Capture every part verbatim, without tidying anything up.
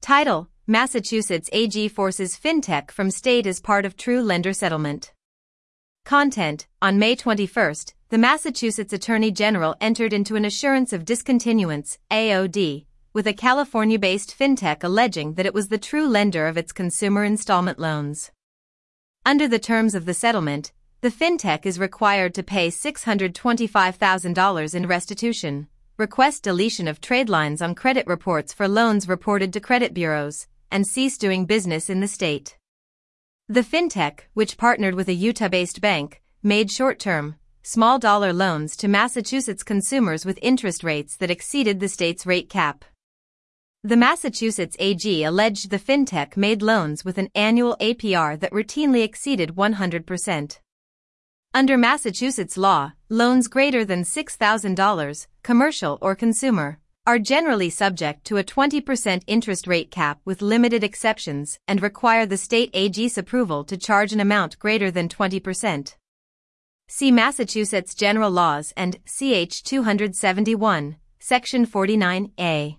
Title: Massachusetts A G forces fintech from state as part of true lender settlement. Content: On May twenty-first, the Massachusetts Attorney General entered into an assurance of discontinuance, A O D, with a California-based fintech alleging that it was the true lender of its consumer installment loans. Under the terms of the settlement, the fintech is required to pay six hundred twenty-five thousand dollars in restitution, request deletion of trade lines on credit reports for loans reported to credit bureaus, and cease doing business in the state. The fintech, which partnered with a Utah-based bank, made short-term, small-dollar loans to Massachusetts consumers with interest rates that exceeded the state's rate cap. The Massachusetts A G alleged the fintech made loans with an annual A P R that routinely exceeded one hundred percent. Under Massachusetts law, loans greater than six thousand dollars, commercial or consumer, are generally subject to a twenty percent interest rate cap with limited exceptions and require the state A G's approval to charge an amount greater than twenty percent. See Massachusetts General Laws and C H two seventy-one, Section forty-nine A.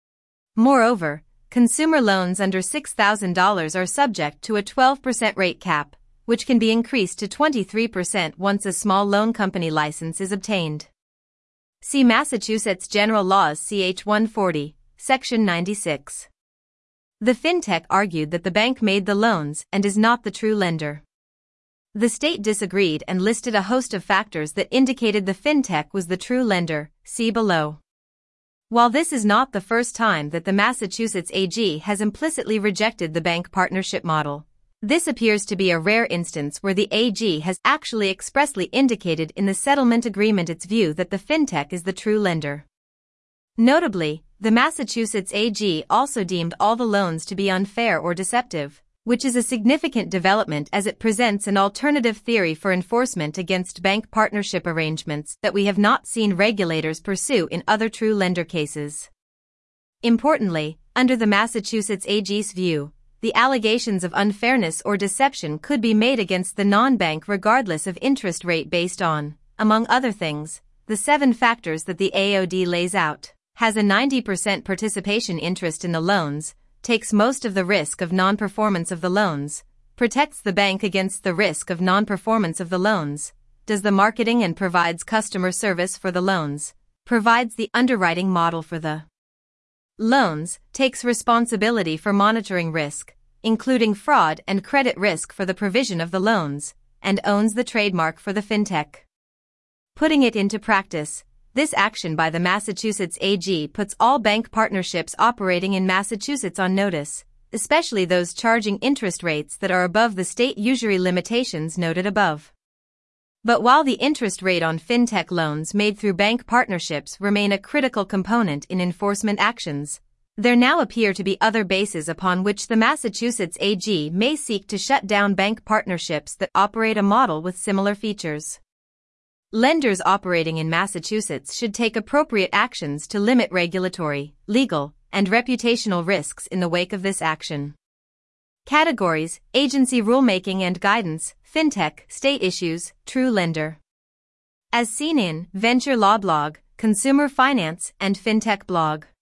Moreover, consumer loans under six thousand dollars are subject to a twelve percent rate cap, which can be increased to twenty-three percent once a small loan company license is obtained. See Massachusetts General Laws C H one forty, Section ninety-six. The fintech argued that the bank made the loans and is not the true lender. The state disagreed and listed a host of factors that indicated the fintech was the true lender, see below. While this is not the first time that the Massachusetts A G has implicitly rejected the bank partnership model, this appears to be a rare instance where the A G has actually expressly indicated in the settlement agreement its view that the fintech is the true lender. Notably, the Massachusetts A G also deemed all the loans to be unfair or deceptive, which is a significant development as it presents an alternative theory for enforcement against bank partnership arrangements that we have not seen regulators pursue in other true lender cases. Importantly, under the Massachusetts A G's view, the allegations of unfairness or deception could be made against the non-bank regardless of interest rate based on, among other things, the seven factors that the A O D lays out, has a ninety percent participation interest in the loans, takes most of the risk of non-performance of the loans, protects the bank against the risk of non-performance of the loans, does the marketing and provides customer service for the loans, provides the underwriting model for the loans, takes responsibility for monitoring risk, including fraud and credit risk for the provision of the loans, and owns the trademark for the fintech. Putting it into practice, this action by the Massachusetts A G puts all bank partnerships operating in Massachusetts on notice, especially those charging interest rates that are above the state usury limitations noted above. But while the interest rate on fintech loans made through bank partnerships remain a critical component in enforcement actions, there now appear to be other bases upon which the Massachusetts A G may seek to shut down bank partnerships that operate a model with similar features. Lenders operating in Massachusetts should take appropriate actions to limit regulatory, legal, and reputational risks in the wake of this action. Categories: agency rulemaking and guidance, fintech, state issues, true lender. As seen in Venture Law Blog, Consumer Finance, and Fintech Blog.